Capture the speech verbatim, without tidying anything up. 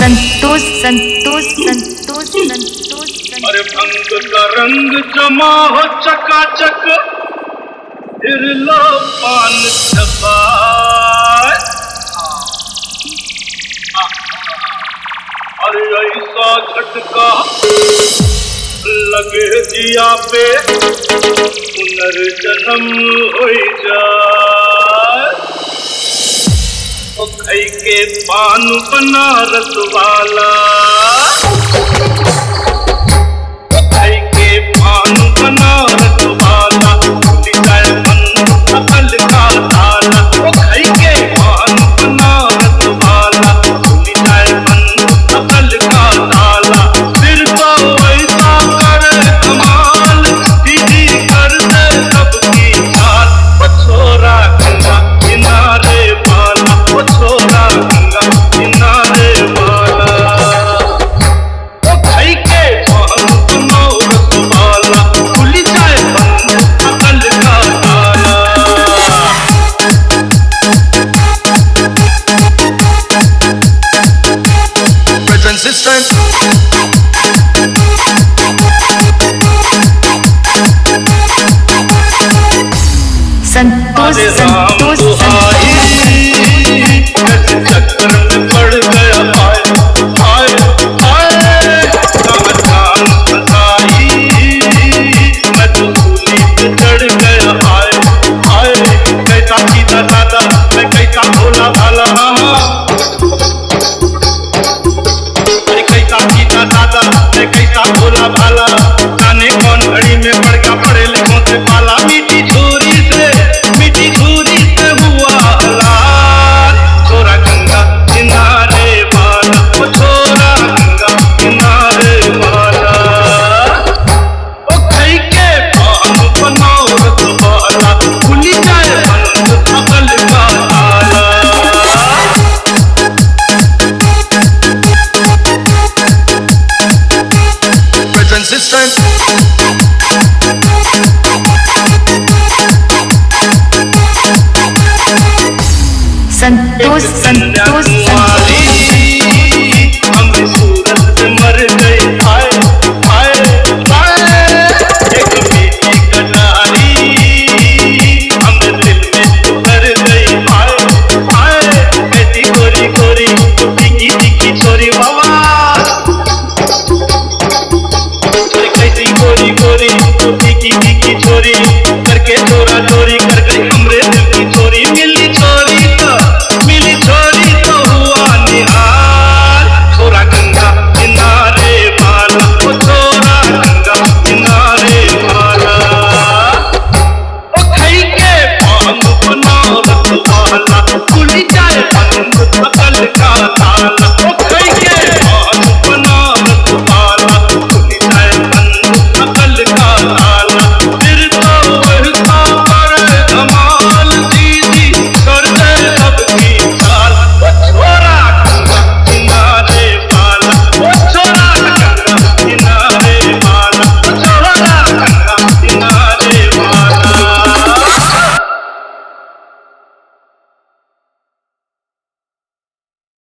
संतोष संतोष संतोष संतोष अरे भंग का रंग जमा हो चकाचक फिर लो पान चबाए। अरे ऐसा झटका लगे जिया पे पुनर्जन्म हो जाए। खाई के पान बनारस वाला खाई के पान बनारस वाला जाए बंद अकल का ताला। वो खाई के पान बनारस वाला जाए बंद अकल का ताला। फिर तो ऐसा करे कमाल दीदी कर दे सबकी चाल। वो छोरा गंगा किनारे वाला वो छोरा गंगा किनारे वाला। वो खाई के पान बनारस वाला खुल जाए बंद अकल का ताला। Present system. संतोष अरे राम संतोष दुहाई ऐसे चक्कर में पड़ गया हाय हाय हाय। कहाँ जान फंसाई मैं तो सूली पे चढ़ गया हाय हाय। कैसा सीधा दादा मैं कैसा भोला भाला। अरे कैसा सीधा दादा मैं कैसा भोला भाला। जाने कौन घड़ी में पड़ गया पड़े लोगों से पाला। मीठी छुरी से मीठी छुरी से हुआ हलाल। छोरा गंगा किनारे वाला वो छोरा गंगा किनारे वाला। ओ खाई के पान बनारस वाला खुल जाए बंद अकल का ताला। Present system. संतोष संतोष हम सूरत से मर गए हाय हाय हाय। एक बेटी कटारी हम दिल में उतर गई हाय हाय। ऐसी गोरी गोरी टिकी टिकी छोरी बाबा। कैसी गोरी गोरी टिकी टिकी छोरी करके